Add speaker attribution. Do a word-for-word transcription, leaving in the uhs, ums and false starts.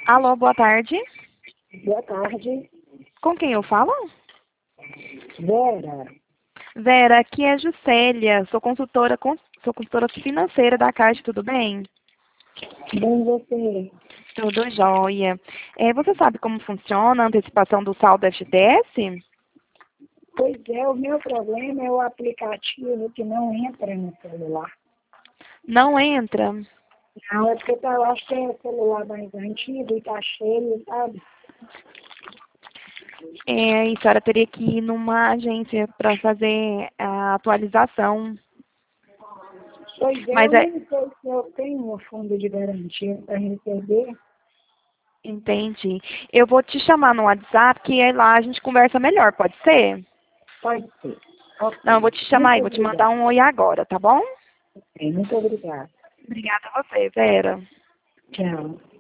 Speaker 1: Alô, boa tarde.
Speaker 2: Boa tarde.
Speaker 1: Com quem eu falo?
Speaker 2: Vera.
Speaker 1: Vera, aqui é Juscelia. Sou consultora, con- sou consultora financeira da Caixa, tudo bem?
Speaker 2: Bem você.
Speaker 1: Tudo jóia. É, você sabe como funciona a antecipação do saldo F G T S?
Speaker 2: Pois é, o meu problema é o aplicativo que não entra no celular.
Speaker 1: Não entra.
Speaker 2: Não, é porque eu acho que é o celular mais antigo e tá cheio, sabe?
Speaker 1: É, e a senhora teria que ir numa agência para fazer a atualização.
Speaker 2: Pois é,
Speaker 1: Mas
Speaker 2: eu
Speaker 1: é,
Speaker 2: nem sei se eu tenho um fundo de garantia para receber.
Speaker 1: entendi. Eu vou te chamar no WhatsApp, que aí lá a gente conversa melhor, pode ser?
Speaker 2: Pode ser.
Speaker 1: Não, eu
Speaker 2: Ok.
Speaker 1: vou te chamar
Speaker 2: Muito
Speaker 1: aí, vou te mandar
Speaker 2: obrigada.
Speaker 1: um oi agora, tá bom?
Speaker 2: Ok, muito obrigada.
Speaker 1: Obrigada a você, Vera.
Speaker 2: Tchau.